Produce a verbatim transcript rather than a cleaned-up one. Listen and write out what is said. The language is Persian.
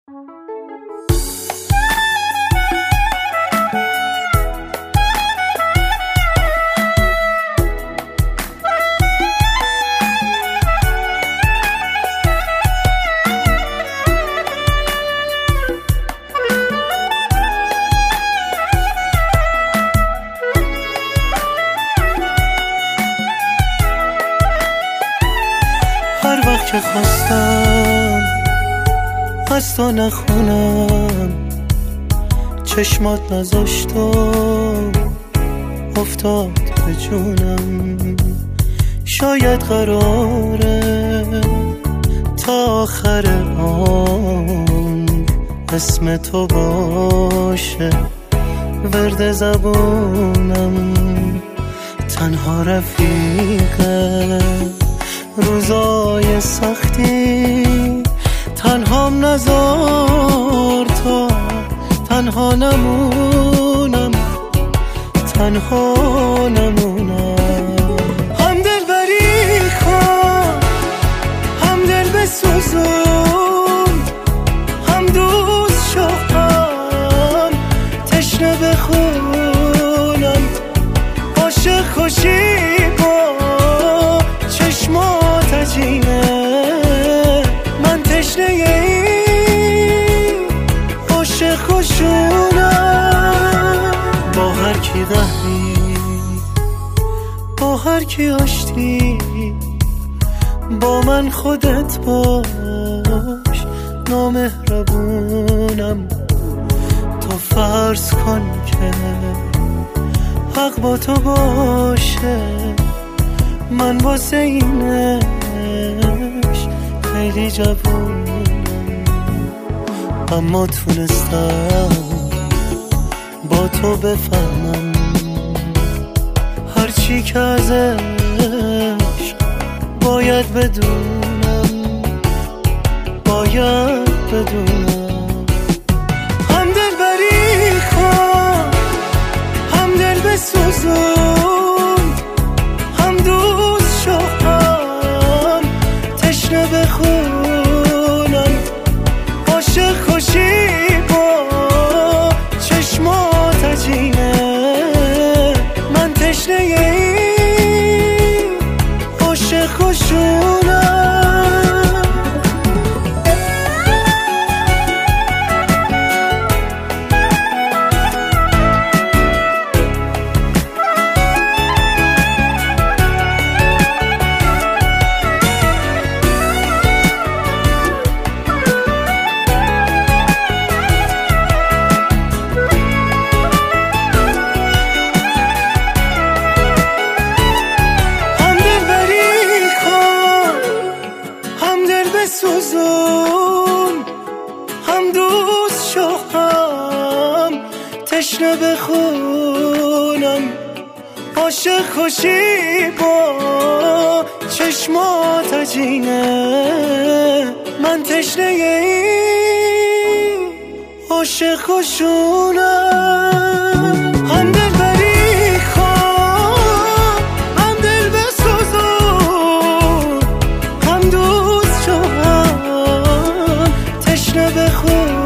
هر وقت که خواستم از تو نخونم، چشمات نذاشت و افتاد به جونم. شاید قراره تا آخر عمر اسم تو باشه ورد زبونم. تنها رفیقه روزای سختی، تنهام نذار تا تنها نمونم، تنها نمونم. هم دل بری کن، هم دل بسوزون، هم دوست شوم تشنه بخونم. عاشق خوشی با چشمات عجینه، من تشنه این عاشق خوشونم. با هر کی قهری، با هر کی آشتی، با من خودت باش نامهربونم. تو فرض کن که حق با تو باشه، من واسه اینش خیلی جوونم. اما تونستم با تو بفهمم هرچی که ازش باید بدونم، باید بدونم. هم دل بری کن، هم دل بسوزون، هم دوست شوم تشنه بخونم. عاشق خوشی با چشمات عجینه، من تشنه این عاشق خوشونم. بسوزون، هم دوست شوم تشنه بخونم. عاشق خوشی با چشمات عجینه، من تشنه این عاشق خوشونم. هم دل بری کن، هم دل بسوزون، هم دوست شوم تشنه بخون.